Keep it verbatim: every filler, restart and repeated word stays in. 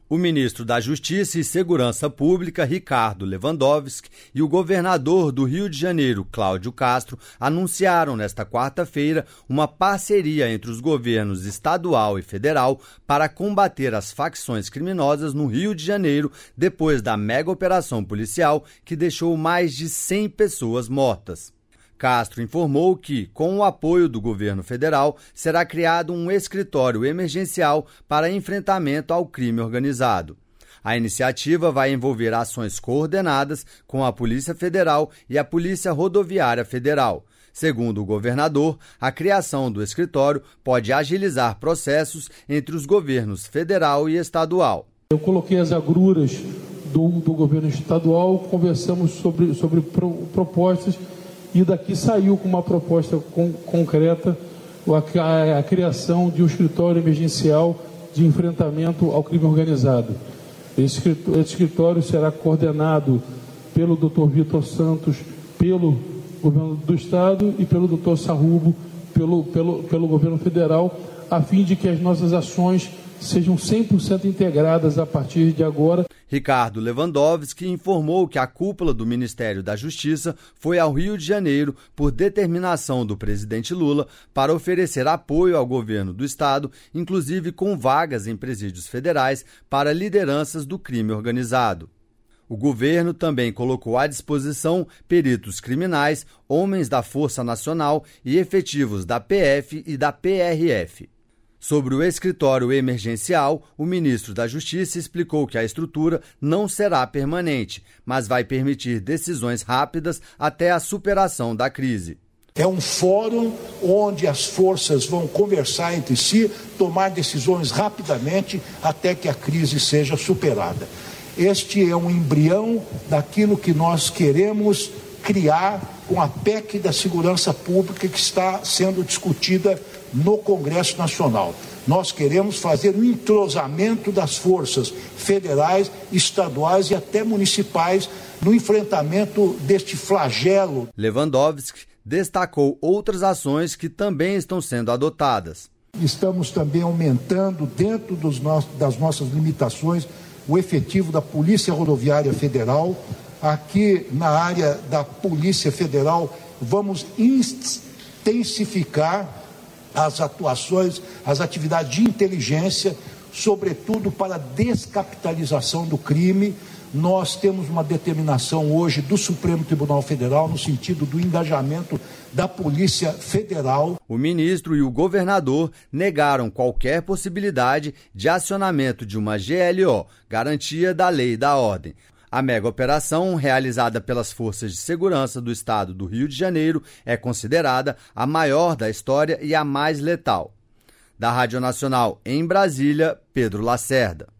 O ministro da Justiça e Segurança Pública, Ricardo Lewandowski, e o governador do Rio de Janeiro, Cláudio Castro, anunciaram nesta quarta-feira uma parceria entre os governos estadual e federal para combater as facções criminosas no Rio de Janeiro depois da mega operação policial que deixou mais de cem pessoas mortas. Castro informou que, com o apoio do governo federal, será criado um escritório emergencial para enfrentamento ao crime organizado. A iniciativa vai envolver ações coordenadas com a Polícia Federal e a Polícia Rodoviária Federal. Segundo o governador, a criação do escritório pode agilizar processos entre os governos federal e estadual. Eu coloquei as agruras do, do governo estadual, conversamos sobre, sobre pro, propostas e daqui saiu com uma proposta com, concreta a, a, a criação de um escritório emergencial de enfrentamento ao crime organizado. Esse escritório, esse escritório será coordenado pelo doutor Vitor Santos, pelo governo do estado e pelo doutor Sarrubo, pelo, pelo, pelo governo federal, a fim de que as nossas ações sejam cem por cento integradas a partir de agora. Ricardo Lewandowski informou que a cúpula do Ministério da Justiça foi ao Rio de Janeiro por determinação do presidente Lula para oferecer apoio ao governo do estado, inclusive com vagas em presídios federais para lideranças do crime organizado. O governo também colocou à disposição peritos criminais, homens da Força Nacional e efetivos da P F e da P R F. Sobre o escritório emergencial, o ministro da Justiça explicou que a estrutura não será permanente, mas vai permitir decisões rápidas até a superação da crise. É um fórum onde as forças vão conversar entre si, tomar decisões rapidamente até que a crise seja superada. Este é um embrião daquilo que nós queremos criar com a P E C da Segurança Pública que está sendo discutida no Congresso Nacional. Nós queremos fazer um entrosamento das forças federais, estaduais e até municipais no enfrentamento deste flagelo. Lewandowski destacou outras ações que também estão sendo adotadas. Estamos também aumentando, dentro dos no... das nossas limitações, o efetivo da Polícia Rodoviária Federal. Aqui na área da Polícia Federal, vamos intensificar as atuações, as atividades de inteligência, sobretudo para a descapitalização do crime. Nós temos uma determinação hoje do Supremo Tribunal Federal no sentido do engajamento da Polícia Federal. O ministro e o governador negaram qualquer possibilidade de acionamento de uma G L O, Garantia da Lei e da Ordem. A mega operação, realizada pelas Forças de Segurança do Estado do Rio de Janeiro, é considerada a maior da história e a mais letal. Da Rádio Nacional em Brasília, Pedro Lacerda.